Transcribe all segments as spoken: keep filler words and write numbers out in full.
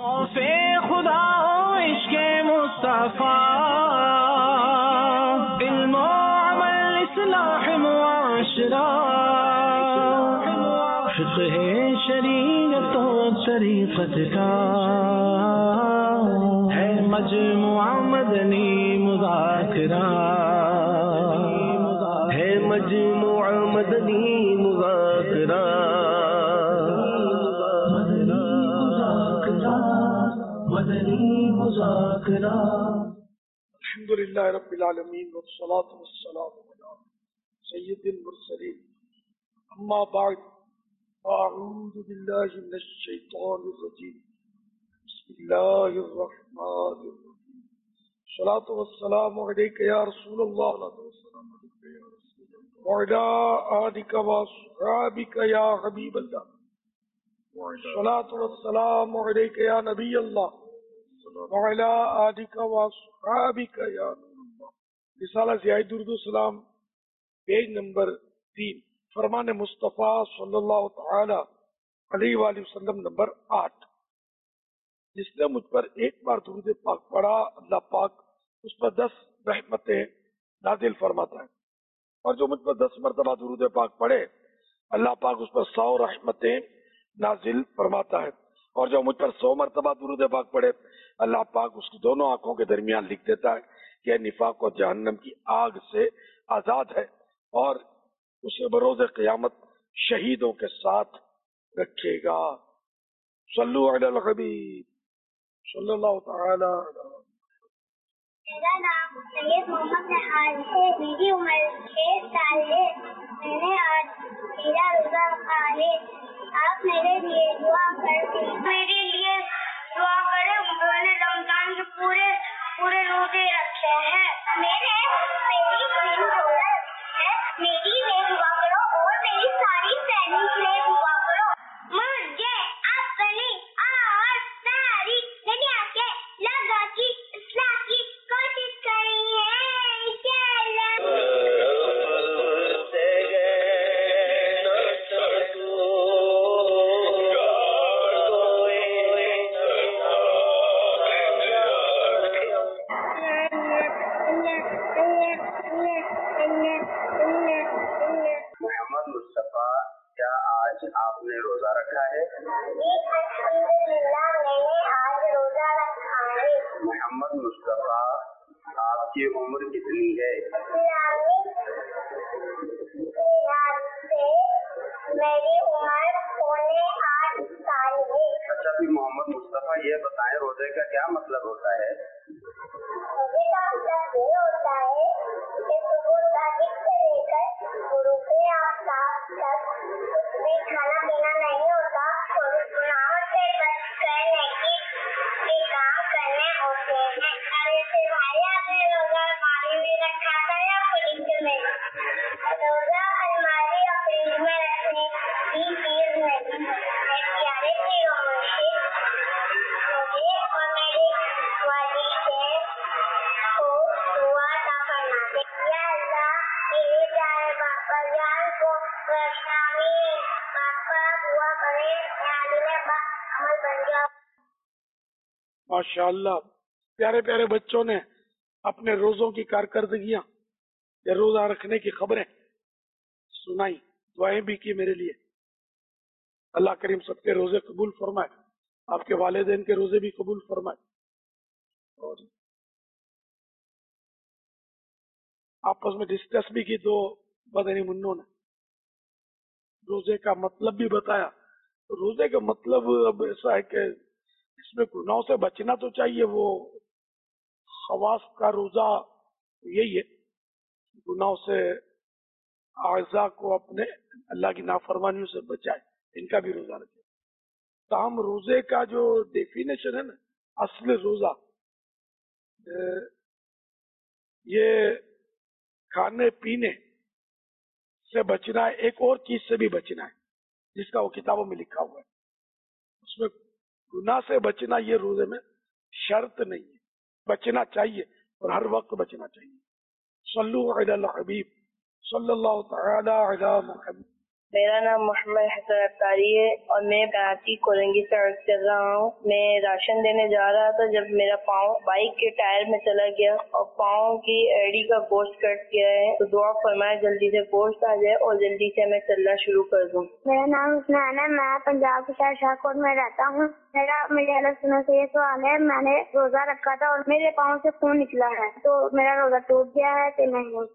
خوف خدا و عشق مصطفیٰ، علم و عمل اصلاح معاشرہ، فقہ شریعت و طریقت کا ہے مجموعہ مدنی مذاکرہ، ہے مجموعہ مدنی مذاکرہ، مدنی مذاکرہ۔ الحمدللہ رب العالمین والصلاة والسلام علی سید المرسلین، اما بعد، اعوذ باللہ من الشیطان الرجیم، بسم اللہ الرحمن الرحیم، الصلاة والسلام علیک یا رسول اللہ وعلی آلک واصحابک یا حبیب اللہ، الصلاة والسلام علیک یا نبی اللہ وعلی آلک واصحابک یا نور اللہ۔ رسالہ ضیاء درود و سلام، پیج نمبر تین، فرمان مصطفیٰ صلی اللہ تعالی علیہ وآلہ وسلم نمبر آٹھ۔ جس نے مجھ پر ایک بار درود پاک پڑھا، اللہ پاک اس پر دس رحمتیں نازل فرماتا ہے، اور جو مجھ پر دس مرتبہ درود پاک پڑھے، اللہ پاک اس پر سو رحمتیں نازل فرماتا ہے، اور جو مجھ پر سو مرتبہ درود پاک پڑھے، اللہ پاک اس کی دونوں آنکھوں کے درمیان لکھ دیتا ہے کہ نفاق و جہنم کی آگ سے آزاد ہے، اور اسے بروز قیامت شہیدوں کے ساتھ رکھے گا۔ صلو علی الحبیب صلی اللہ تعالی علیہ۔ میرا نام سید محمد نہال ہے، میری عمر چھ سال ہے، میں نے آج تیرہ روزہ رکھا ہے، آپ میرے لیے دعا کریں، میرے لیے دعا کریں، میں نے رمضان کے پورے پورے روزے رکھے ہیں، میرے میری دن روزہ ہے، میری لیے دعا کرو اور میری ساری فیملی کے لیے دعا کرو۔ مجھے اپنی اور ساری دنیا کے لوگوں کی اصلاح کی کوشش کرنی ہے، انشاءاللہ۔ محمد مصطفیٰ، کیا آج آپ نے روزہ رکھا ہے؟ جی الحمدللہ، میں نے آج روزہ رکھا ہے۔ محمد مصطفیٰ، آپ کی عمر کتنی ہے؟ اسلامی لحاظ سے میری عمر پونے آٹھ سال ہے۔ اچھا، پھر محمد مصطفیٰ یہ بتائیں، روزے کا کیا مطلب ہوتا ہے؟ روزے کا مطلب یہ ہوتا ہے کہ صبح صادق سے لے کر غروب آفتاب تک کچھ بھی کھانا پینا نہیں ہوتا، اور گناہوں سے بچ کر نیکی کے کام کرنے ہوتے ہیں۔ ارے سے بھائی، آپ نے روزہ الماری میں رکھا تھا یا فریج میں؟ روزہ الماری یا فریج میں رکھنے کی چیز نہیں ہے، پیارے سے مجھے اور میری والدین کو دعا عطا فرما دے، یا اللہ میرے پیارے باپا جان کو روشنامی باپا دعا کرے، عالم با عمل بن جاؤ۔ ماشاء اللہ، پیارے پیارے بچوں نے اپنے روزوں کی کارکردگیاں یا روزہ رکھنے کی خبریں سنائی، دعائیں بھی کی میرے لیے۔ اللہ کریم سب کے روزے قبول فرمائے، آپ کے والدین کے روزے بھی قبول فرمائے، اور آپس میں ڈسکس بھی کی دو مدنی منوں نے، روزے کا مطلب بھی بتایا۔ روزے کا مطلب اب ایسا ہے کہ اس میں گناہوں سے بچنا تو چاہیے، وہ خواص کا روزہ یہی ہے، گناہوں سے اعضاء کو اپنے اللہ کی نافرمانیوں سے بچائے، ان کا بھی روزہ رکھے۔ تاہم روزے کا جو ڈیفینیشن ہے نا، اصل روزہ یہ کھانے پینے سے بچنا ہے، ایک اور چیز سے بھی بچنا ہے جس کا وہ کتابوں میں لکھا ہوا ہے، اس میں گناہ سے بچنا یہ روزے میں شرط نہیں ہے، بچنا چاہیے اور ہر وقت بچنا چاہیے۔ صلو علی الحبیب صلی اللہ تعالی علی محمد۔ میرا نام محمد حسن اختاری ہے اور میں کراچی کولنگی سے عرض کر رہا ہوں. میں راشن دینے جا رہا تھا جب میرا پاؤں بائک کے ٹائر میں چلا گیا اور پاؤں کی ایڑی کا گوشت کٹ گیا ہے, تو دعا فرمائے جلدی سے گوشت آ جائے اور جلدی سے میں چلنا شروع کر دوں. میرا نام حسنان ہے, میں پنجاب کے شہر شاہکوٹ میں رہتا ہوں. میرا میرے اہل سنت سے یہ سوال ہے, میں نے روزہ رکھا تھا اور میرے پاؤں سے خون نکلا ہے, تو میرا روزہ ٹوٹ گیا ہے کہ نہیں؟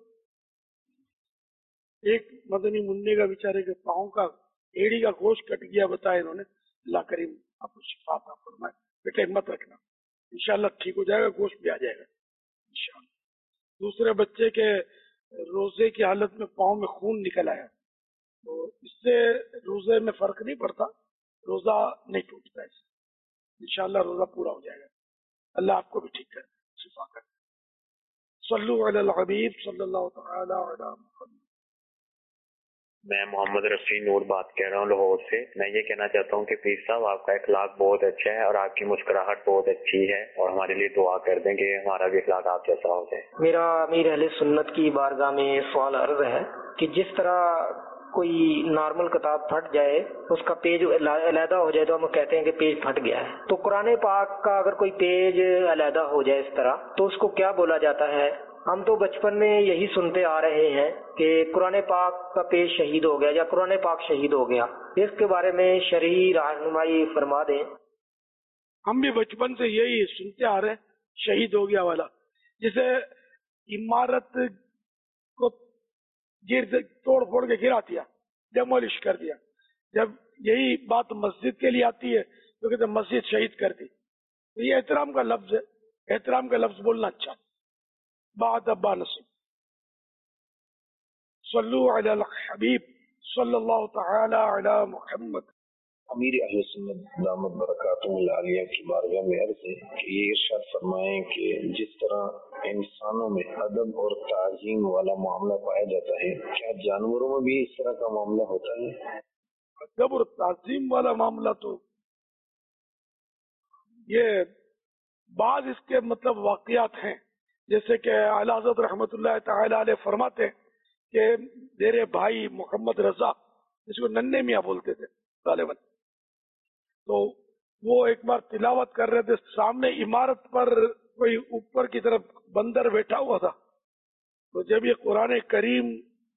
ایک مدنی منع کا بیچارے کے پاؤں کا ایڑی کا گوشت کٹ گیا بتایا انہوں نے. اللہ کریم آپ کو شفا عطا فرمائے. بیٹے ہمت رکھنا, انشاءاللہ ٹھیک ہو جائے گا, گوشت بھی آ جائے گا انشاءاللہ. دوسرے بچے کے روزے کی حالت میں پاؤں میں خون نکل آیا, تو اس سے روزے میں فرق نہیں پڑتا, روزہ نہیں ٹوٹتا, اس سے انشاءاللہ روزہ پورا ہو جائے گا. اللہ آپ کو بھی ٹھیک کرے, شفا کرے. صلو علی الحبیب صلی اللہ تعالی علی محمد. میں محمد رفیع نور بات کر رہا ہوں لاہور سے. میں یہ کہنا چاہتا ہوں کہ پیر صاحب آپ کا اخلاق بہت اچھا ہے اور آپ کی مسکراہٹ بہت اچھی ہے, اور ہمارے لیے دعا کر دیں کہ ہمارا بھی اخلاق آپ جیسا ہو جائے. میرا امیر اہل سنت کی بارگاہ میں سوال عرض ہے کہ جس طرح کوئی نارمل کتاب پھٹ جائے, اس کا پیج علیحدہ ہو جائے تو ہم کہتے ہیں کہ پیج پھٹ گیا ہے, تو قرآن پاک کا اگر کوئی پیج علیحدہ ہو جائے اس طرح تو اس کو کیا بولا جاتا ہے؟ ہم تو بچپن میں یہی سنتے آ رہے ہیں کہ قرآن پاک کا پیج شہید ہو گیا یا قرآن پاک شہید ہو گیا. اس کے بارے میں شرعی رہنمائی فرما دیں. ہم بھی بچپن سے یہی سنتے آ رہے ہیں, شہید ہو گیا والا. جسے عمارت کو گر توڑ پھوڑ کے گرا دیا, ڈیمولش کر دیا. جب یہی بات مسجد کے لیے آتی ہے تو کہتے مسجد شہید کر دی. تو یہ احترام کا لفظ ہے, احترام کا لفظ بولنا اچھا. بعد ابا نصیب. صلو علی الحبیب صلی اللہ تعالی علی محمد. امیر اہل سنت دامت برکاتہم العالیہ کی بارگاہ میں عرض ہے کہ یہ ارشاد فرمائیں کہ جس طرح انسانوں میں ادب اور تعظیم والا معاملہ پایا جاتا ہے, کیا جانوروں میں بھی اس طرح کا معاملہ ہوتا ہے؟ ادب اور تعظیم والا معاملہ تو یہ بعض اس کے مطلب واقعات ہیں, جیسے کہ اعلی حضرت رحمت اللہ تعالی علیہ فرماتے ہیں کہ میرے بھائی محمد رضا, جس کو ننے میاں بولتے تھے غالباً, تو وہ ایک بار تلاوت کر رہے تھے, سامنے عمارت پر کوئی اوپر کی طرف بندر بیٹھا ہوا تھا. تو جب یہ قرآن کریم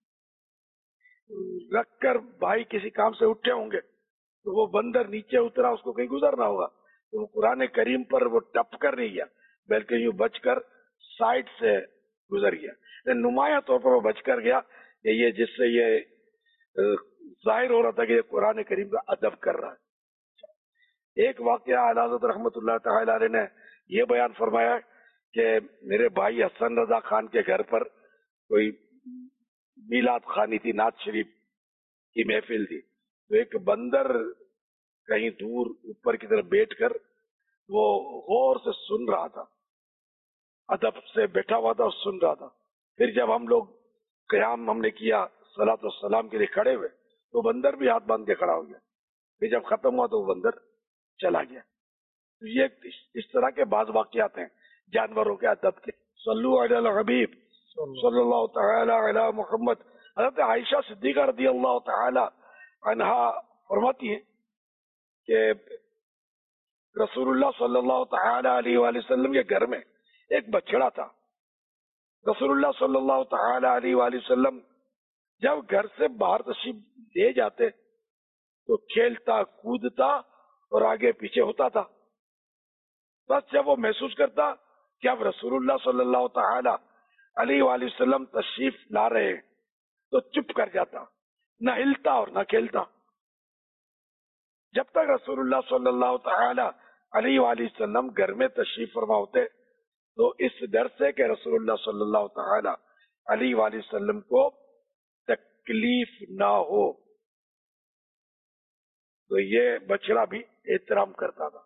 رکھ کر بھائی کسی کام سے اٹھے ہوں گے تو وہ بندر نیچے اترا, اس کو کہیں گزرنا ہوگا, تو وہ قرآن کریم پر وہ ٹپ کر نہیں گیا بلکہ یوں بچ کر سائڈ سے گزر گیا. نمایاں طور پر وہ بچ کر گیا, کہ یہ جس سے یہ ظاہر ہو رہا تھا کہ یہ قرآن کریم کا ادب کر رہا ہے. ایک واقعہ اعلی حضرت رحمت اللہ تعالی علیہ نے یہ بیان فرمایا کہ میرے بھائی حسن رضا خان کے گھر پر کوئی میلاد خانی تھی, نعت شریف کی محفل تھی. تو ایک بندر کہیں دور اوپر کی طرف بیٹھ کر وہ غور سے سن رہا تھا, ادب سے بیٹھا ہوا تھا اور سن رہا تھا. پھر جب ہم لوگ قیام ہم نے کیا صلاۃ والسلام کے لیے کھڑے ہوئے تو بندر بھی ہاتھ باندھ کے کھڑا ہو گیا. پھر جب ختم ہوا تو وہ بندر چلا گیا. تو یہ اس طرح کے بعض واقعات ہیں جانوروں کے ادب کے. صلو علی الحبیب صلی اللہ تعالی علی محمد. حضرت عائشہ صدیقہ رضی اللہ تعالی عنہا فرماتی ہیں کہ رسول اللہ صلی اللہ تعالی علیہ وآلہ وسلم کے گھر میں ایک بچڑا تھا. رسول اللہ صلی اللہ تعالی علیہ وآلہ وسلم جب گھر سے باہر تشریف لے جاتے تو کھیلتا کودتا اور آگے پیچھے ہوتا تھا. بس جب وہ محسوس کرتا کہ اب رسول اللہ صلی اللہ تعالی علیہ وآلہ وسلم تشریف لا رہے ہیں تو چپ کر جاتا, نہ ہلتا اور نہ کھیلتا. جب تک رسول اللہ صلی اللہ تعالی علیہ وآلہ وسلم گھر میں تشریف فرما ہوتے تو اس ڈر سے کہ رسول اللہ صلی اللہ تعالی علیہ وآلہ وسلم کو تکلیف نہ ہو, تو یہ بچڑا بھی احترام کرتا تھا.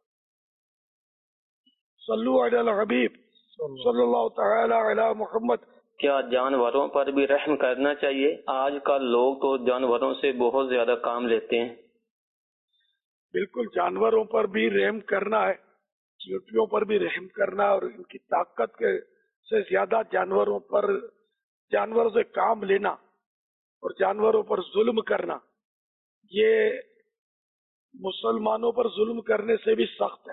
صلو علی الحبیب صلی اللہ تعالی علی محمد. کیا جانوروں پر بھی رحم کرنا چاہیے؟ آج کل لوگ تو جانوروں سے بہت زیادہ کام لیتے ہیں. بالکل, جانوروں پر بھی رحم کرنا ہے, چیونٹیوں پر بھی رحم کرنا, اور ان کی طاقت کے سے زیادہ جانوروں پر جانوروں سے کام لینا اور جانوروں پر ظلم کرنا یہ مسلمانوں پر ظلم کرنے سے بھی سخت ہے.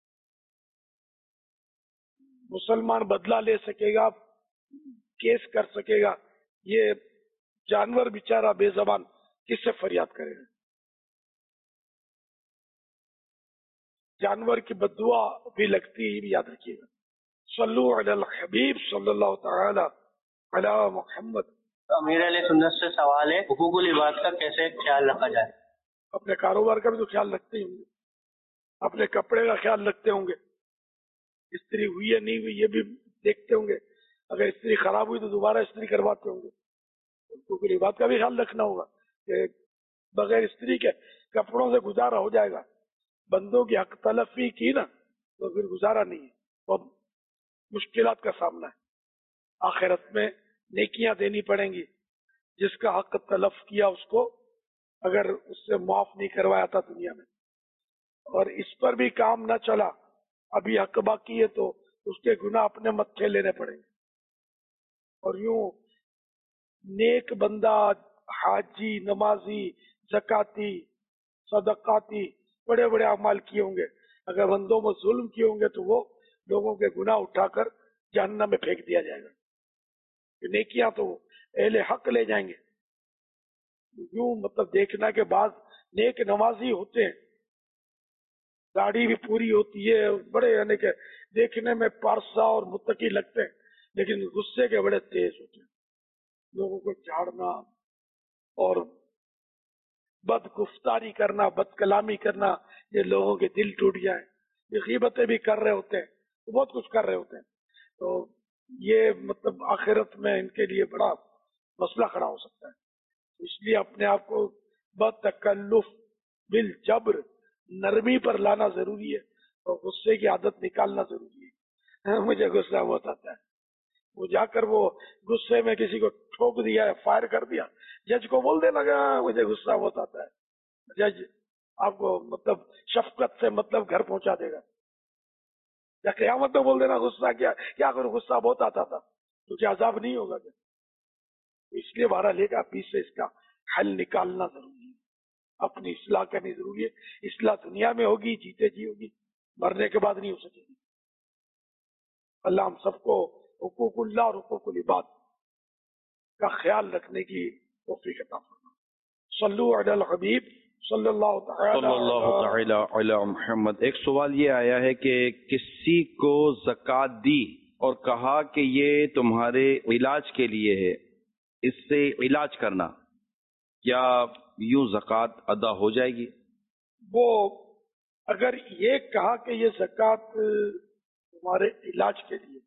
مسلمان بدلہ لے سکے گا، کیس کر سکے گا، یہ جانور بیچارہ بے زبان کس سے فریاد کرے گا؟ جانور کی بددعا بھی لگتی ہے، بھی یاد رکھیے گا. صلو علی الحبیب صلی اللہ تعالی علی محمد. امیر علیہ سنت سے سوال ہے، حقوق العباد کا کیسے خیال رکھا جائے؟ اپنے کاروبار کا بھی تو خیال رکھتے ہوں گے، اپنے کپڑے کا خیال رکھتے ہوں گے، استری ہوئی یا نہیں ہوئی یہ بھی دیکھتے ہوں گے. اگر استری خراب ہوئی تو دوبارہ استری کرواتے ہوں گے. حقوق العباد کا بھی خیال رکھنا ہوگا کہ بغیر استری کے کپڑوں سے گزارا ہو جائے گا. بندوں کی حق تلفی کی نا تو پھر گزارا نہیں ہے، بہت مشکلات کا سامنا ہے. آخرت میں نیکیاں دینی پڑیں گی. جس کا حق تلف کیا اس کو اگر اس سے معاف نہیں کروایا تھا دنیا میں، اور اس پر بھی کام نہ چلا، ابھی حق باقی ہے تو اس کے گناہ اپنے متھے لینے پڑیں گے. اور یوں نیک بندہ، حاجی، نمازی، زکاتی، صدقاتی، بڑے بڑے اعمال کیے ہوں گے، اگر بندوں میں ظلم کیے ہوں گے تو وہ لوگوں کے گناہ اٹھا کر جہنم میں پھینک دیا جائے گا. نیکیاں تو اہل حق لے جائیں گے. یوں مطلب دیکھنا کے بعد نیک نمازی ہوتے ہیں، داڑھی بھی پوری ہوتی ہے، بڑے یعنی کہ دیکھنے میں پارسا اور متقی لگتے ہیں، لیکن غصے کے بڑے تیز ہوتے ہیں. لوگوں کو جھاڑنا اور بد گفتاری کرنا، بد کلامی کرنا، یہ لوگوں کے دل ٹوٹ جائیں. یہ غیبتیں بھی کر رہے ہوتے ہیں، بہت کچھ کر رہے ہوتے ہیں. تو یہ مطلب آخرت میں ان کے لیے بڑا مسئلہ کھڑا ہو سکتا ہے. اس لیے اپنے آپ کو بتکلف بالجبر، نرمی پر لانا ضروری ہے، اور غصے کی عادت نکالنا ضروری ہے. مجھے غصہ بہت آتا ہے، وہ جا کر وہ غصے میں کسی کو ٹھوک دیا ہے، فائر کر دیا، جج کو بول دینا کہ مجھے غصہ بہت آتا ہے. جج آپ کو مطلب شفقت سے مطلب گھر پہنچا دے گا. یا قیامت میں بول دینا غصہ کیا کیا کروں، غصہ بہت آتا تھا، تو کیا عذاب نہیں ہوگا کیا؟ اس لیے بارہ لے گا پیچھے سے اس کا حل نکالنا ضروری ہے، اپنی اصلاح کرنی ضروری ہے. اصلاح دنیا میں ہوگی، جیتے جی ہوگی، مرنے کے بعد نہیں ہو سکے گی. اللہ ہم سب کو حقوق اللہ اور حقوق العباد کا خیال رکھنے کی توفیق عطا فرمائے. صلو علی الحبیب صلی اللہ تعالی علی محمد. ایک سوال یہ آیا ہے کہ کسی کو زکوٰۃ دی اور کہا کہ یہ تمہارے علاج کے لیے ہے، اس سے علاج کرنا، کیا یوں زکوٰۃ ادا ہو جائے گی؟ وہ اگر یہ کہا کہ یہ زکوٰۃ تمہارے علاج کے لیے،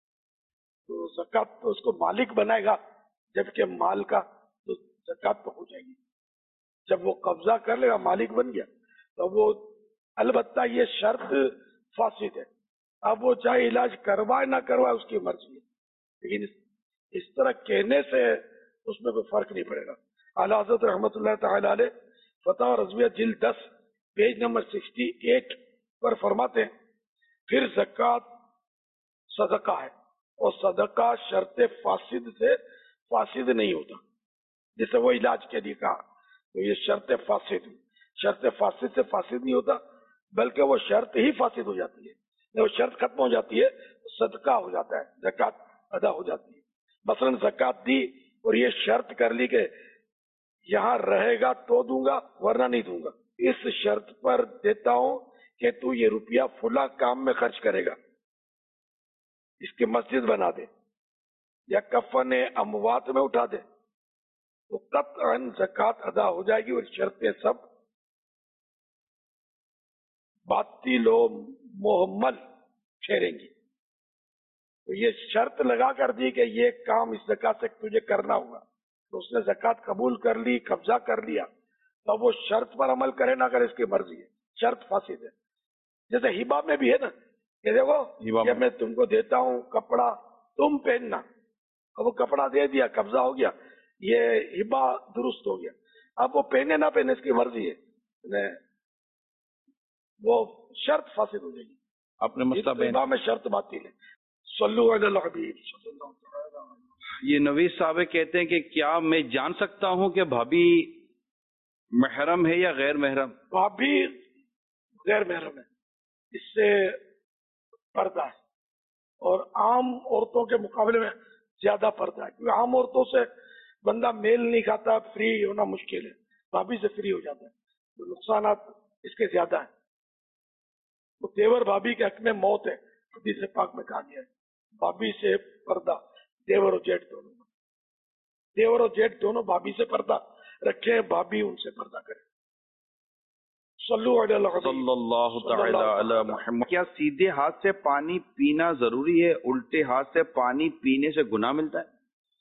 تو زکوٰۃ تو اس کو مالک بنائے گا، جبکہ مال کا تو زکوٰۃ تو ہو جائے گی. جب وہ قبضہ کر لے گا، مالک بن گیا، تو وہ البتہ یہ شرط فاسد ہے. اب وہ چاہے علاج کروائے نہ کروائے اس کی مرضی ہے، لیکن اس, اس طرح کہنے سے اس میں کوئی فرق نہیں پڑے گا. اعلیٰ حضرت رحمۃ اللہ تعالی علیہ فتح رضویہ جلد دس پیج نمبر سکسٹی ایٹ پر فرماتے ہیں پھر زکوٰۃ صدقہ ہے، اور صدقہ شرط فاسد سے فاسد نہیں ہوتا. جسے وہ علاج کے لیے کہا تو یہ شرط فاسد شرط فاسد سے فاسد نہیں ہوتا، بلکہ وہ شرط ہی فاسد ہو جاتی ہے. جب وہ شرط ختم ہو جاتی ہے تو صدقہ ہو جاتا ہے، زکوٰۃ ادا ہو جاتی ہے. مثلا زکوٰۃ دی اور یہ شرط کر لی کہ یہاں رہے گا تو دوں گا ورنہ نہیں دوں گا، اس شرط پر دیتا ہوں کہ تو یہ روپیہ فلاں کام میں خرچ کرے گا، اس کی مسجد بنا دے یا کفن اموات میں اٹھا دے، تو قطعاً زکوٰۃ ادا ہو جائے گی اور شرطیں سب باطل و محمل ٹھہریں گی. تو یہ شرط لگا کر دی کہ یہ کام اس زکوٰۃ سے تجھے کرنا ہوگا، تو اس نے زکوٰۃ قبول کر لی، قبضہ کر لیا، تو وہ شرط پر عمل کرے نہ کرے اس کی مرضی ہے، شرط فاسد ہے. جیسے ہبہ میں بھی ہے نا کہ دیکھو یہ میں تم کو دیتا ہوں کپڑا تم پہننا، اب وہ کپڑا دے دیا، قبضہ ہو گیا، یہ ہبہ درست ہو گیا. اب وہ پہنے نہ پہنے اس کی مرضی ہے، وہ شرط فاسد ہو جائے گی. اپنے مسئلہ میں شرط باطل ہے. صلو علی الحبیب صلی اللہ علیہ وسلم. یہ نویس صاحب کہتے ہیں کہ کیا میں جان سکتا ہوں کہ بھابھی محرم ہے یا غیر محرم؟ بھابھی غیر محرم ہے، اس سے پردہ ہے، اور عام عورتوں کے مقابلے میں زیادہ پردہ ہے، کیونکہ عام عورتوں سے بندہ میل نہیں کھاتا، فری ہونا مشکل ہے، بھابھی سے فری ہو جاتا ہے، تو نقصانات اس کے زیادہ ہیں۔ تو دیور بھابھی کے حق میں موت ہے، حدیث پاک میں کہا گیا ہے، بھابھی سے پردہ، دیور و جیٹ دونوں، دیور و جیٹ دونوں بھابھی سے پردہ رکھے، بھابھی ان سے پردہ کرے۔ صلو علی الحبیب صلی اللہ تعالی علی محمد۔ کیا سیدھے ہاتھ سے پانی پینا ضروری ہے؟ الٹے ہاتھ سے پانی پینے سے گناہ ملتا ہے؟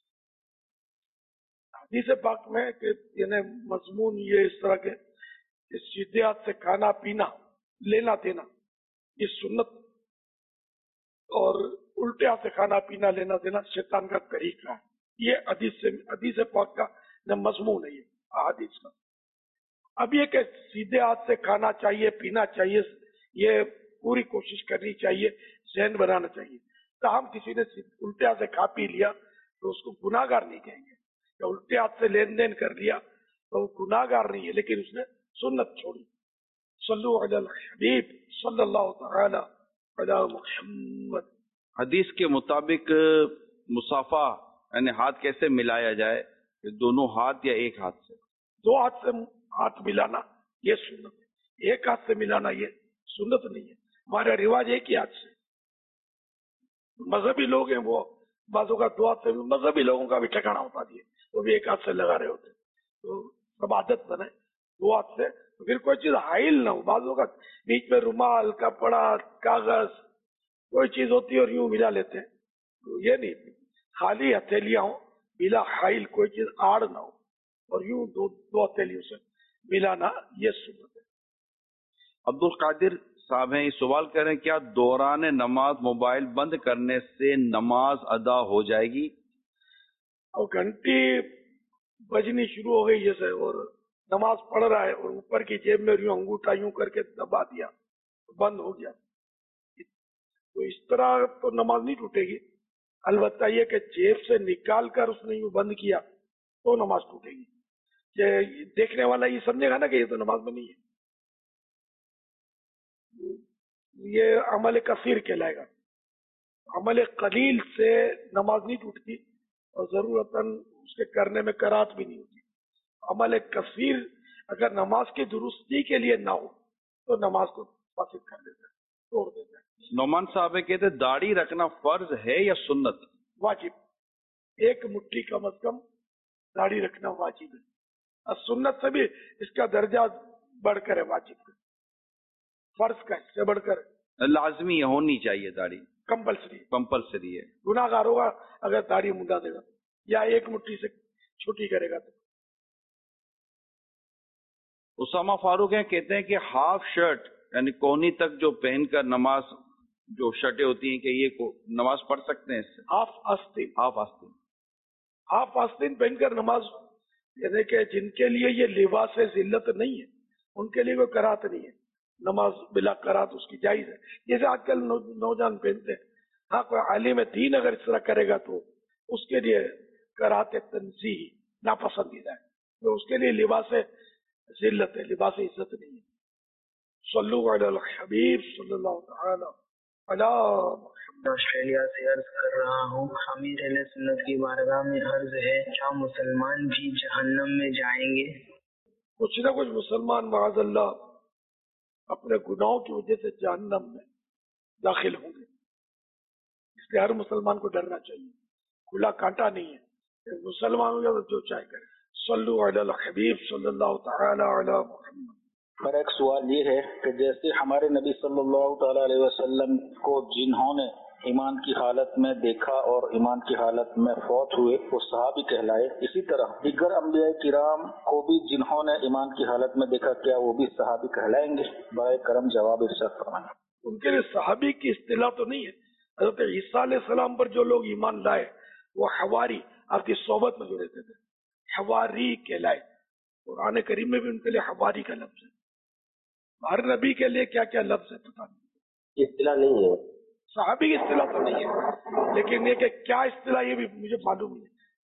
حدیث پاک میں کہ یعنی مضمون یہ اس طرح کے کہ سیدھے ہاتھ سے کھانا پینا، لینا دینا یہ سنت، اور الٹے ہاتھ سے کھانا پینا لینا دینا شیطان کا طریقہ ہے۔ یہ حدیث سے حدیث پاک کا مضمون ہے، یہ حدیث کا۔ اب یہ کہ سیدھے ہاتھ سے کھانا چاہیے، پینا چاہیے، یہ پوری کوشش کرنی چاہیے، ذہن بنانا چاہیے۔ تاہم کسی نے الٹے ہاتھ سے کھا پی لیا تو اس کو گناہ گار نہیں کہیں گے، یا الٹے ہاتھ سے لین دین کر لیا تو وہ گناہ گار نہیں ہے، لیکن اس نے سنت چھوڑی۔ صلو علی الحبیب صلی اللہ تعالی علی محمد۔ حدیث کے مطابق مصافہ یعنی ہاتھ کیسے ملایا جائے؟ دونوں ہاتھ یا ایک ہاتھ سے؟ دو ہاتھ سے ہاتھ ملانا یہ سنت ہے، ایک ہاتھ سے ملانا یہ سنت نہیں ہے۔ ہمارا رواج ایک ہی ہاتھ سے، مذہبی لوگ ہیں وہ بعضوں کا دو ہاتھ سے، مذہبی لوگوں کا بھی ٹھکانا ہوتا ہے، وہ بھی ایک ہاتھ سے لگا رہے ہوتے، تو سب عادت بنے دو ہاتھ سے، تو پھر کوئی چیز حائل نہ ہو۔ بعضوں کا بیچ میں رومال، کپڑا، کاغذ کوئی چیز ہوتی ہے اور یوں ملا لیتے ہیں، تو یہ نہیں، خالی ہتھیلیاں ہوں بلا حائل، کوئی چیز آڑ نہ ہو، اور یوں دو دو ہتھیلیوں سے ملانا یہ سنت ہے۔ عبد القادر صاحب ہیں، یہ سوال کر رہے ہیں کیا دوران نماز موبائل بند کرنے سے نماز ادا ہو جائے گی؟ اور گھنٹی بجنی شروع ہو گئی جیسے، اور نماز پڑھ رہا ہے اور اوپر کی جیب میں یوں انگوٹھا یوں کر کے دبا دیا، بند ہو گیا، تو اس طرح تو نماز نہیں ٹوٹے گی۔ البتہ یہ کہ جیب سے نکال کر اس نے یوں بند کیا تو نماز ٹوٹے گی، کہ دیکھنے والا یہ سمجھے گا نا کہ یہ تو نماز میں نہیں ہے، یہ عمل کثیر کہلائے گا۔ عمل قلیل سے نماز نہیں ٹوٹتی، اور ضرورتاً اس کے کرنے میں کراہت بھی نہیں ہوتی۔ عمل کثیر اگر نماز کی درستی کے لیے نہ ہو تو نماز کو فاسد کر دیتا ہے، توڑ دیتا ہے۔ نعمان صاحب کہتے داڑھی رکھنا فرض ہے یا سنت؟ واجب، ایک مٹھی کم از کم داڑھی رکھنا واجب ہے، اور سنت سے بھی اس کا درجہ بڑھ کر ہے، واجب کا، فرض کا اس سے بڑھ کر لازمی ہونی چاہیے داڑھی، کمپلسری کمپلسری ہے۔ گناہ گار ہوگا اگر داڑھی منڈا دے گا یا ایک مٹھی سے چھوٹی کرے گا تو۔ اسامہ فاروق ہیں، کہتے ہیں کہ ہاف شرٹ یعنی کونی تک جو پہن کر نماز، جو شرٹیں ہوتی ہیں، کہ یہ نماز پڑھ سکتے ہیں اس سے؟ ہاف آستین، ہاف آستین ہاف آستین پہن کر نماز، یعنی کہ جن کے لیے یہ لباس ذلت نہیں ہے ان کے لیے کوئی کراہت نہیں ہے، نماز بلا کراہت اس کی جائز ہے، جیسے آج کل نوجوان پہنتے ہیں۔ ہاں کوئی عالم دین اگر اس طرح کرے گا تو اس کے لیے کراہت تنزیہی ناپسندیدہ ہے، تو اس کے لیے لباس ذلت ہے، لباس عزت نہیں ہے۔ صلو علی الحبیب صلی اللہ تعالی علی محمد۔ آسٹریلیا سے عرض کر رہا ہوں، امیر اہل سنت کی بارگاہ میں عرض ہے، کیا مسلمان بھی جہنم میں جائیں گے؟ کچھ نہ کچھ مسلمان معاذ اللہ اپنے گناہوں کی وجہ سے جہنم میں داخل ہوں گے، اس لیے ہر مسلمان کو ڈرنا چاہیے، کھلا کانٹا نہیں ہے، مسلمان ہو جائے جو چاہے کرے۔ صلو علی الحبیب صلی اللہ تعالی علی محمد۔ میرا ایک سوال یہ ہے کہ جیسے ہمارے نبی صلی اللہ تعالی علیہ وسلم کو جنہوں نے ایمان کی حالت میں دیکھا اور ایمان کی حالت میں فوت ہوئے وہ صحابی کہلائے، اسی طرح دیگر انبیاء کرام کو بھی جنہوں نے ایمان کی حالت میں دیکھا کیا وہ بھی صحابی کہلائیں گے؟ برائے کرم جواب ارشاد فرمائیں۔ ان کے لیے صحابی کی اصطلاح تو نہیں ہے، حضرت عیسیٰ علیہ السلام پر جو لوگ ایمان لائے وہ حواری، آپ کی صحبت میں جو رہتے تھے حواری کہلائے، قرآن کریم میں بھی ان کے لیے حواری کا لفظ ہے۔ ہر نبی کے لیے کیا کیا لفظ ہے پتہ نہیں، اصطلاح نہیں ہے، صحابی کی اصطلاح تو نہیں ہے، لیکن یہ کہ کیا اصطلاح یہ بھی مجھے معلوم نہیں ہے۔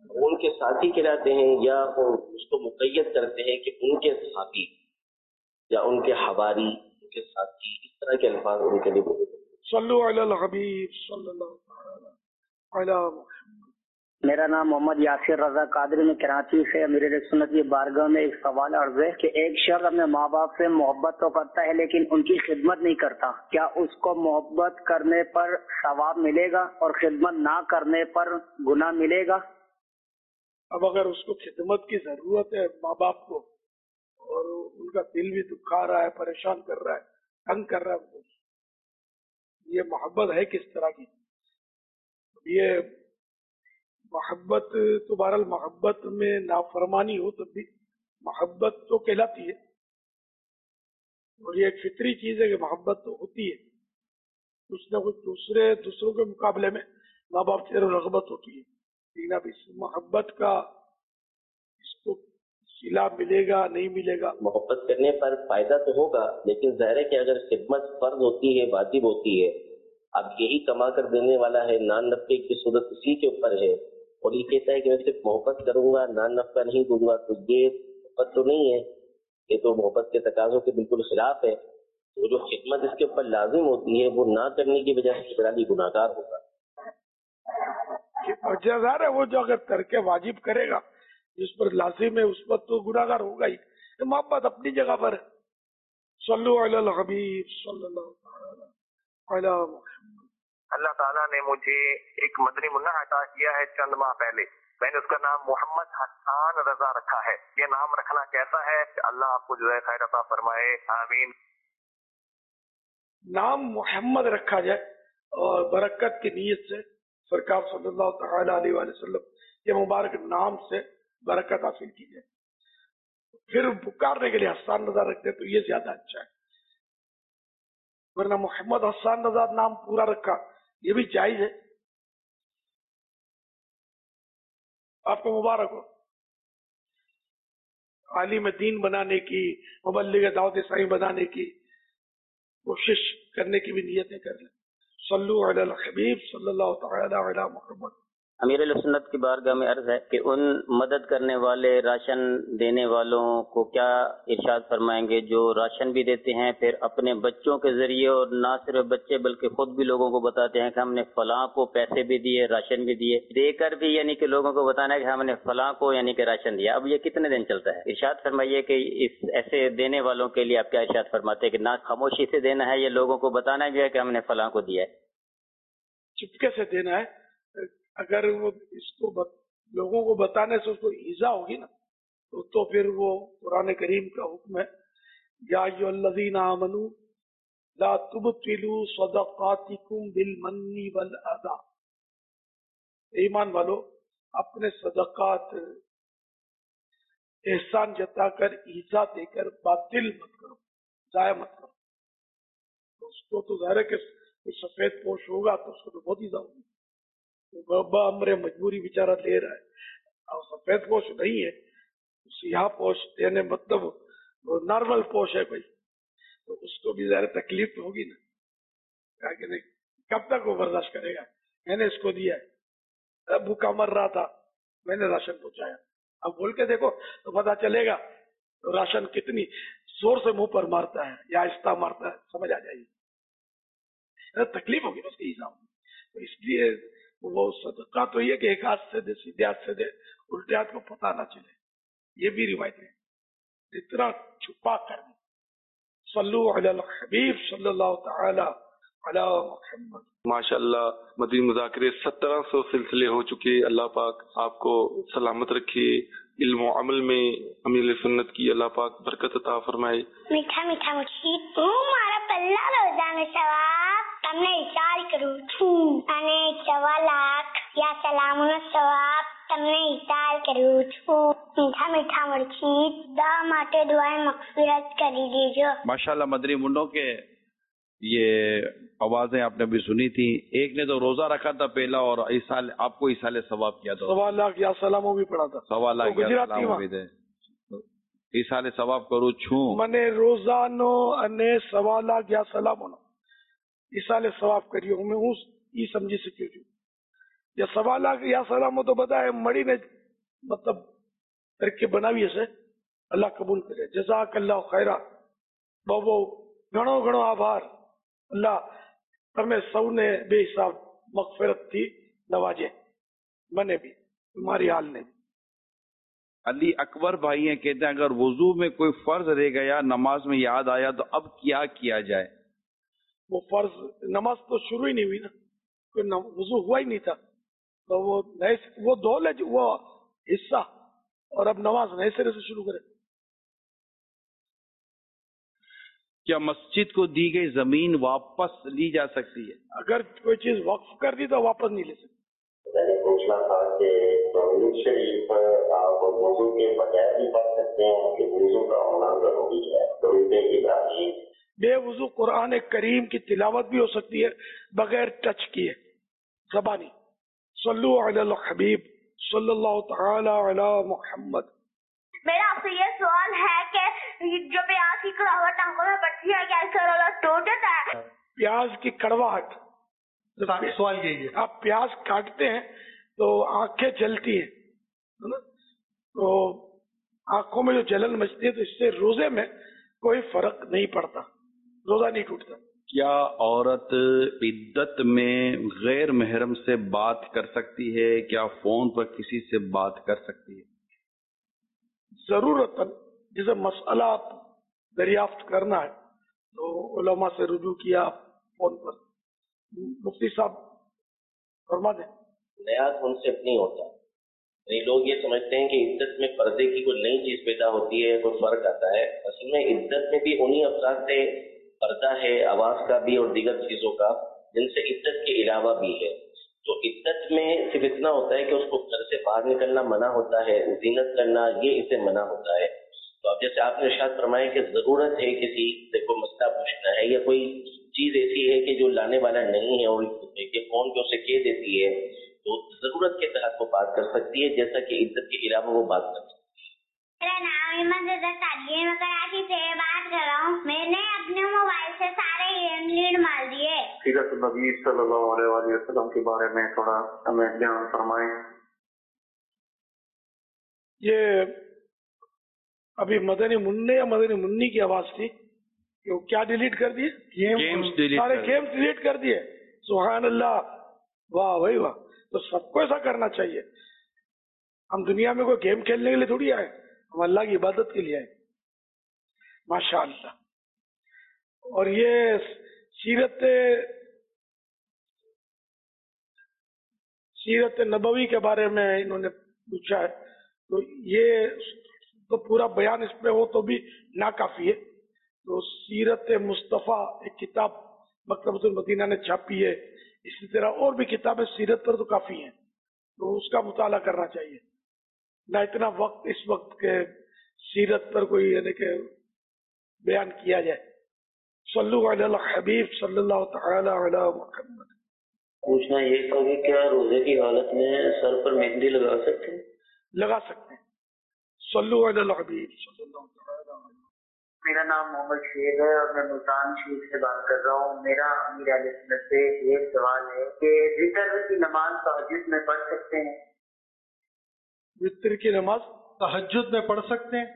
ان کے ساتھی کہلاتے ہیں یا اس کو مقید کرتے ہیں کہ ان کے ساتھی یا ان کے حواری، ان کے ساتھی، اس طرح کے الفاظ ان کے لیے بولے؟ صلو علی الحبیب صلی اللہ علیہ وسلم۔ میرا نام محمد یاسر رضا قادری، میں کراچی سے امیر اہل سنت کی بارگاہ میں ایک سوال عرض ہے کہ ایک شخص اپنے ماں باپ سے محبت تو کرتا ہے لیکن ان کی خدمت نہیں کرتا، کیا اس کو محبت کرنے پر ثواب ملے گا اور خدمت نہ کرنے پر گناہ ملے گا؟ اب اگر اس کو خدمت کی ضرورت ہے ماں باپ کو اور ان کا دل بھی دکھا رہا ہے، پریشان کر رہا ہے، تنگ کر رہا ہے، یہ محبت ہے کس طرح کی؟ یہ محبت تو بہرحال محبت میں نافرمانی ہو تو بھی محبت تو کہلاتی ہے، اور یہ ایک فطری چیز ہے کہ محبت تو ہوتی ہے، کچھ نہ کچھ دوسرے دوسروں کے مقابلے میں ماں باپ سے رغبت ہوتی ہے، لیکن اب اس محبت کا اس کو صلہ ملے گا نہیں ملے گا؟ محبت کرنے پر فائدہ تو ہوگا، لیکن ظاہر ہے کہ اگر خدمت فرض ہوتی ہے، واجب ہوتی ہے، اب یہی کما کر دینے والا ہے، نان نفع کی صورت اسی کے اوپر ہے، اور یہ کہتا ہے کہ میں صرف محبت کروں گا، نان نفع نہیں دوں گا، تو یہ محبت تو نہیں ہے، یہ تو محبت کے تقاضوں کے بالکل خلاف ہے۔ تو جو خدمت اس کے اوپر لازم ہوتی ہے وہ نہ کرنے کی وجہ سے بڑا گناہ گار ہوگا۔ ظاہر ہے وہ جو اگر ترک واجب کرے گا جس پر لازم ہے اس پر تو گناہ گار ہوگا ہی، محبت اپنی جگہ پر ہے۔ صلو علی الحبیب صلی اللہ علیہ وسلم۔ اللہ تعالیٰ نے مجھے ایک مدنی منا عطا کیا ہے چند ماہ پہلے، میں نے اس کا نام محمد حسان رضا رکھا ہے، یہ نام رکھنا کیسا ہے؟ اللہ آپ کو جو ہے خیر عطا فرمائے، آمین۔ نام محمد رکھا جائے اور برکت کی نیت سے سرکار صلی اللہ تعالی علیہ وآلہ وسلم کے مبارک نام سے برکت حاصل کی جائے، پھر پکارنے کے لیے حسان رضا رکھ دے تو یہ زیادہ اچھا ہے، ورنہ محمد حسان رضا نام پورا رکھا یہ بھی جائز ہے۔ آپ کو مبارک ہو، عالم دین بنانے کی، مبلغ دعوت اسلامی بنانے کی کوشش کرنے کی بھی نیتیں کر لیں۔ صلو علی الحبیب صلی اللہ تعالی علی محمد۔ امیر علیہ سنت کی بارگاہ میں عرض ہے کہ ان مدد کرنے والے، راشن دینے والوں کو کیا ارشاد فرمائیں گے جو راشن بھی دیتے ہیں، پھر اپنے بچوں کے ذریعے، اور نہ صرف بچے بلکہ خود بھی لوگوں کو بتاتے ہیں کہ ہم نے فلاں کو پیسے بھی دیے، راشن بھی دیے، دے کر بھی یعنی کہ لوگوں کو بتانا ہے کہ ہم نے فلاں کو یعنی کہ راشن دیا۔ اب یہ کتنے دن چلتا ہے؟ ارشاد فرمائیے کہ اس ایسے دینے والوں کے لیے آپ کیا ارشاد فرماتے ہیں کہ نہ خاموشی سے دینا ہے یا لوگوں کو بتانا بھی ہے کہ ہم نے فلاں کو دیا ہے؟ چپکے سے دینا ہے، اگر وہ اس کو بت... لوگوں کو بتانے سے اس کو ایذا ہوگی نا تو, تو پھر وہ قرآن کریم کا حکم ہے، یا ایھا الذین آمنوا لا تبطلوا صدقاتکم بالمن والاذی، ایمان والو اپنے صدقات احسان جتا کر، ایذا دے کر باطل مت کرو، ضائع مت کرو۔ اس کو تو ظاہر ہے کہ سفید پوش ہوگا تو اس کو تو بہت ایذا ہوگی، بابا امر مجبوری بیچارہ لے رہا ہے، اور سفید پوش نہیں ہے، سیاہ پوش دینے مطلب نارمل پوش ہے بھائی، تو اس کو بھی ظاہر تکلیف ہوگی نا، کہ نہیں کب تک وہ برداشت کرے گا؟ میں نے اس کو دیا ہے، بھوکا مر رہا تھا، میں نے راشن پہنچایا، اب بول کے دیکھو تو پتا چلے گا راشن کتنی زور سے منہ پر مارتا ہے یا آہستہ مارتا ہے، سمجھ آ جائے گی، تکلیف ہوگی اس کی ایذا ہوگی۔ تو اس لیے وہ صدقہ تو یہ کہ ایک ہاتھ سے دے، سیدھے ہاتھ سے دے، الٹے ہاتھ کو پتہ نہ چلے، یہ بھی روایت ہے، اتنا چھپا کر دے۔ صلو علی الحبیب صلی اللہ تعالی علی محمد۔ ماشاء اللہ مدنی مذاکرے سترہ سو سلسلے ہو چکے، اللہ پاک آپ کو سلامت رکھے، علم و عمل میں امیر سنت کی اللہ پاک برکت عطا فرمائے۔ میٹھا میٹھا مچھی مارا پلہ روزہ میں ثواب تم نے اشار کروں چھوں انے سوا لاکھ یا سلام ثواب تم نے اشار کروں چھوں میٹھا میٹھا مرچی دا ماتے دعائیں مغفرت کری دیجو۔ ماشاءاللہ مدنی منڈوں کے یہ آوازیں آپ نے بھی سنی تھی، ایک نے تو روزہ رکھا تھا پہلا اور ایسال آپ کو ایسال ثواب کیا تھا، سوا لاکھ یا سلاموں بھی پڑا تھا، سوا لاکھ یا سلاموں بھی تھے، ایسال ثواب کرو چھوں منے روزانو انے سوا لاکھ یا سلاموں ایسال ثواب کریو، میں ہوں ای سمجھی سکیو چھو یا سوا لاکھ یا سلامت تو بتائے مڑی نے مطلب ترکیب بناوی سے اللہ قبول کرے. جزاک اللہ خیرہ. بہو بہو گھણો گھણો આભાર. اللہ تمہیں سو نے بے حساب مغفرت تھی نوازے, منے بھی تمہاری حال نے بھی. علی اکبر بھائی ہیں, کہتے ہیں اگر وضو میں کوئی فرض رہ گیا نماز میں یاد آیا تو اب کیا کیا جائے؟ وہ فرض نماز تو شروع ہی نہیں ہوئی نا, کوئی وضو ہوا ہی نہیں تھا, تو وہ نئے وہ دو لے وہ حصہ, اور اب نماز نئے سرے سے شروع کرے. کیا مسجد کو دی گئی زمین واپس لی جا سکتی ہے؟ اگر کوئی چیز وقف کر دی تو واپس نہیں لے سکتی. میں نے پوچھنا تھا کہ درود شریف آپ وضو کے بغیر بھی پڑھ سکتے ہیں کہ وضو کا ہونا ضروری ہے؟ درود ابراہیم. بے وضو قرآن کریم کی تلاوت بھی ہو سکتی ہے بغیر ٹچ کیے زبانی. صلو علی الحبیب صلی اللہ تعالی علی محمد. میرا آپ سے یہ سوال ہے کہ جو پیاز کی کڑواہٹ آنکھوں میں پڑتی ہے کیا اس سے روزہ ٹوٹ جاتا ہے؟ پیاز کی کڑواہٹ سوال یہی ہے, آپ پیاز کاٹتے ہیں تو آنکھیں جلتی ہیں, تو آنکھوں میں جو جلن مچتی ہے تو اس سے روزے میں کوئی فرق نہیں پڑتا, روزہ نہیں ٹوٹتا. کیا عورت عدت میں غیر محرم سے بات کر سکتی ہے؟ کیا فون پر کسی سے بات کر سکتی ہے؟ ضرورت جسے مسئلہ دریافت کرنا ہے تو علماء سے رجوع کیا فون پر. مفتی صاحب فرما دیں. نیا کانسیپٹ نہیں ہوتا. یعنی لوگ یہ سمجھتے ہیں کہ عدت میں پردے کی کوئی نئی چیز پیدا ہوتی ہے, کوئی فرق آتا ہے. اصل میں عدت میں بھی انہی افراد سے پردہ ہے, آواز کا بھی اور دیگر چیزوں کا, جن سے عدت کے علاوہ بھی ہے. تو عدت میں صرف اتنا ہوتا ہے کہ اس کو گھر سے باہر نکلنا منع ہوتا ہے, زینت کرنا یہ اسے منع ہوتا ہے. تو اب جیسے آپ نے ارشاد فرمایا کہ ضرورت ہے کسی سے کوئی مسئلہ پوچھنا ہے یا کوئی چیز ایسی ہے کہ جو لانے والا نہیں ہے اور فون پہ اسے کہہ دیتی ہے, تو ضرورت کے تحت وہ بات کر سکتی ہے, جیسا کہ عدت کے علاوہ وہ بات کر سکتی ہے. میرا نام ایمن رضا قادری ہے, میں کراچی سے بات کر رہا ہوں. میں نے اپنے موبائل سے سارے گیم ڈیلیٹ مار دیے. سیرت النبی صلی اللہ علیہ وآلہ وسلم کے بارے میں تھوڑا ہمیں بیان فرمائیں. یہ ابھی مدنی منع یا مدنی منی کی آواز تھی کہ وہ کیا ڈیلیٹ کر دیے؟ سارے گیمز ڈیلیٹ کر دیے. سبحان اللہ, واہ بھائی واہ. تو سب کو ایسا کرنا چاہیے. ہم دنیا میں کوئی گیم کھیلنے کے لیے تھوڑی آئے, ہم اللہ کی عبادت کے لیے آئے. ماشاء اللہ. اور یہ سیرت سیرت نبوی کے بارے میں انہوں نے پوچھا ہے, تو یہ تو پورا بیان اس پہ ہو تو بھی ناکافی ہے. تو سیرت مصطفیٰ ایک کتاب مکتبۃ المدینہ نے چھاپی ہے, اسی طرح اور بھی کتابیں سیرت پر تو کافی ہیں, تو اس کا مطالعہ کرنا چاہیے. نہ اتنا وقت اس وقت کے سیرت پر کوئی یعنی کہ بیان کیا جائے. صلو علی الحبیب صلی اللہ تعالی علی محمد. پوچھنا یہ تھا کہ کیا روزے کی حالت میں سر پر مہندی لگا سکتے ہیں؟ لگا سکتے ہیں. صلو علی الحبیب صلی اللہ تعالی علی. میرا نام محمد شیخ ہے اور میں ملتان شریف سے بات کر رہا ہوں. میرا امیر اہل سنت سے یہ سوال ہے کہ وتر کی نماز تہجد میں پڑھ سکتے ہیں؟ وتر کی نماز تہجد میں پڑھ سکتے ہیں؟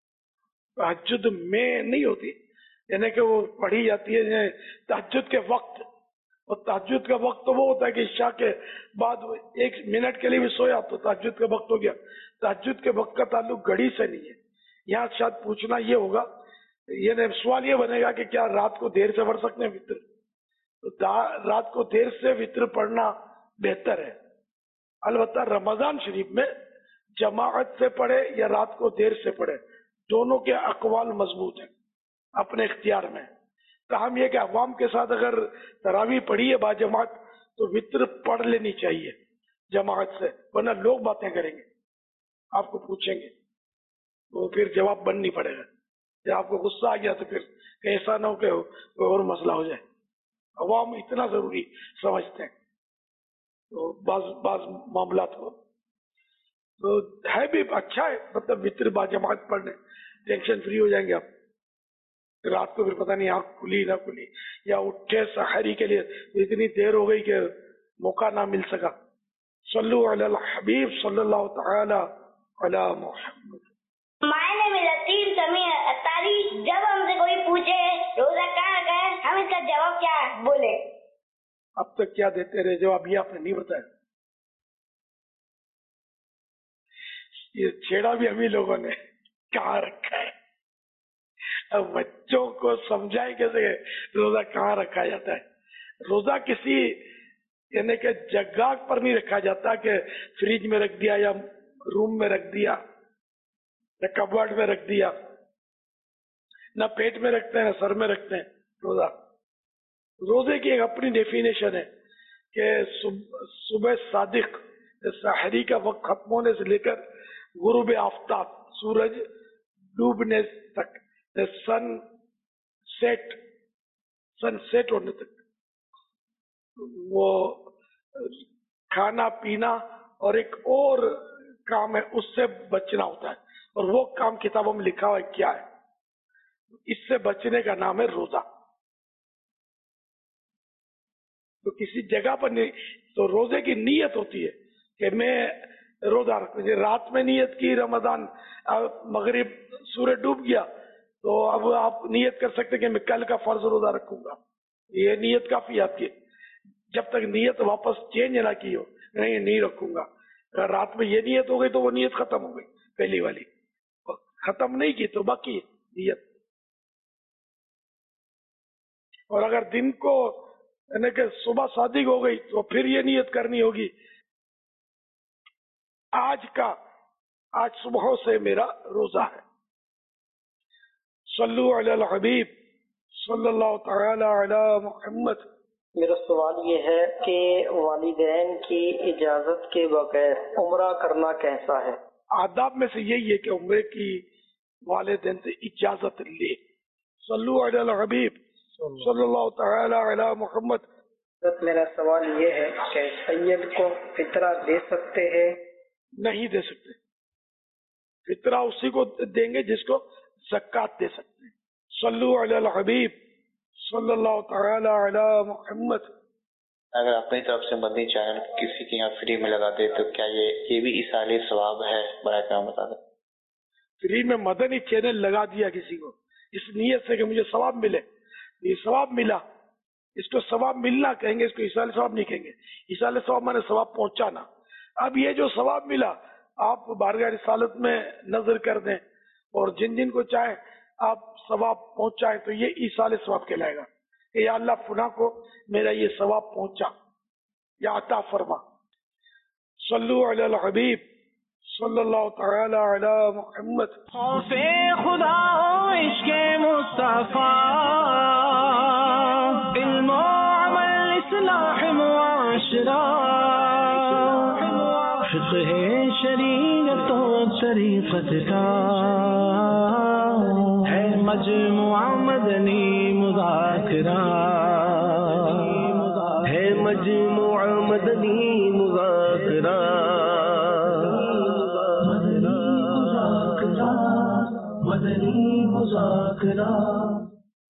تہجد میں نہیں ہوتی, یعنی کہ وہ پڑھی جاتی ہے تہجد کے وقت. اور تہجد کا وقت تو وہ ہوتا ہے کہ عشاء کے بعد ایک منٹ کے لیے بھی سویا تو تہجد کا وقت ہو گیا. تہجد کے وقت کا تعلق گھڑی سے نہیں ہے. یہاں شاید پوچھنا یہ ہوگا, یہ سوال یہ بنے گا کہ کیا رات کو دیر سے پڑھ سکتے ہیں وتر؟ تو رات کو دیر سے وتر پڑھنا بہتر ہے. البتہ رمضان شریف میں جماعت سے پڑھے یا رات کو دیر سے پڑھے, دونوں کے اقوال مضبوط ہیں اپنے اختیار میں. تاہم یہ کہ عوام کے ساتھ اگر تراویح پڑھی ہے با جماعت تو وتر پڑھ لینی چاہیے جماعت سے, ورنہ لوگ باتیں کریں گے, آپ کو پوچھیں گے, تو پھر جواب بن نہیں پڑے گا. جب آپ کو غصہ آ گیا تو پھر کہ ایسا نہ ہو کہ کوئی اور مسئلہ ہو جائے. عوام اتنا ضروری سمجھتے ہیں تو بعض بعض معاملات کو, تو ہے بھی اچھا ہے, مطلب وتر با جماعت پڑھنے, ٹینشن فری ہو جائیں گے آپ. رات کو پھر پتہ نہیں آنکھ کھلی نہ کھلی, یا اٹھے سحری کے لیے اتنی دیر ہو گئی کہ موقع نہ مل سکا, صلو علی الحبیب صلی اللہ تعالی علی محمد. My name is Atif Samir Attari. جب ہم سے کوئی پوچھے روزہ کہاں رکھا ہے ہم اس کا جواب کیا بولے؟ اب تک کیا دیتے رہے جواب؟ یہ آپ نے نہیں بتایا. یہ چھیڑا بھی ہم ہی لوگوں نے کہاں رکھا ہے. اب بچوں کو سمجھائے کیسے روزہ کہاں رکھا جاتا ہے. روزہ کسی یعنی کہ جگہ پر نہیں رکھا جاتا کہ فریج میں رکھ دیا یا روم میں رکھ دیا یا کبورڈ میں رکھ دیا. نہ پیٹ میں رکھتے ہیں نہ سر میں رکھتے ہیں. روزہ روزے کی ایک اپنی ڈیفینیشن ہے کہ صبح صادق سحری کا وقت ختم ہونے سے لے کر غروب آفتاب سورج ڈوبنے تک سن سیٹ سن سیٹ ہونے تک وہ کھانا پینا اور ایک اور کام ہے اس سے بچنا ہوتا ہے. اور وہ کام کتابوں میں لکھا ہوا ہے کیا ہے. اس سے بچنے کا نام ہے روزہ. تو کسی جگہ پر نہیں. تو روزے کی نیت ہوتی ہے کہ میں روزہ رکھوں. رات میں نیت کی رمضان مغرب سورج ڈوب گیا تو اب آپ نیت کر سکتے کہ میں کل کا فرض روزہ رکھوں گا. یہ نیت کافی آپ کی. جب تک نیت واپس چینج نہ کی ہو نہیں نہیں رکھوں گا. اگر رات میں یہ نیت ہو گئی تو وہ نیت ختم ہو گئی. پہلی والی ختم نہیں کی تو باقی نیت. اور اگر دن کو یعنی کہ صبح صادق ہو گئی تو پھر یہ نیت کرنی ہوگی آج کا آج صبح سے میرا روزہ ہے. صلو علی الحبیب صلی اللہ تعالی علی محمد. میرا سوال یہ ہے کہ والدین کی اجازت کے بغیر عمرہ کرنا کیسا ہے؟ آداب میں سے یہی ہے کہ عمرے کی والدین سے اجازت لے. صلو علی الحبیب صلی اللہ تعالی علی محمد. میرا سوال یہ ہے کہ سید کو فطرہ دے سکتے ہیں؟ نہیں دے سکتے. فطرہ اسی کو دیں گے جس کو زکات دے سکتے ہیں. صلو علی الحبیب صلی اللہ تعالی علی محمد. اگر اپنی طرف سے مدنی چینل کسی کے یہاں فری میں لگا دے تو کیا یہ یہ بھی ایصال ثواب ہے؟ برائے کرم بتا دیں. فری میں مدنی چینل لگا دیا کسی کو اس نیت سے کہ مجھے ثواب ملے. یہ ثواب ملا. اس کو ثواب ملنا کہیں گے, اس کو ایصال ثواب نہیں کہیں گے. ایصال ثواب میں نے ثواب پہنچانا. اب یہ جو ثواب ملا آپ بارگاہ رسالت میں نظر کر دیں اور جن جن کو چاہیں آپ ثواب پہنچائیں تو یہ ایصال ثواب کہلائے گا کہ یا اللہ فلاں کو میرا یہ ثواب پہنچا یا عطا فرما. صلو علی الحبیب صلی اللہ تعالی علی محمد. خوف خدا و عشق مصطفیٰ علم و عمل اصلاح معاشرہ فقہ شریعت و طریقت کا ہے مجموعہ مدنی مذاکرہ ہے مجموعہ مدنی مذاکرہ مدنی مذاکرہ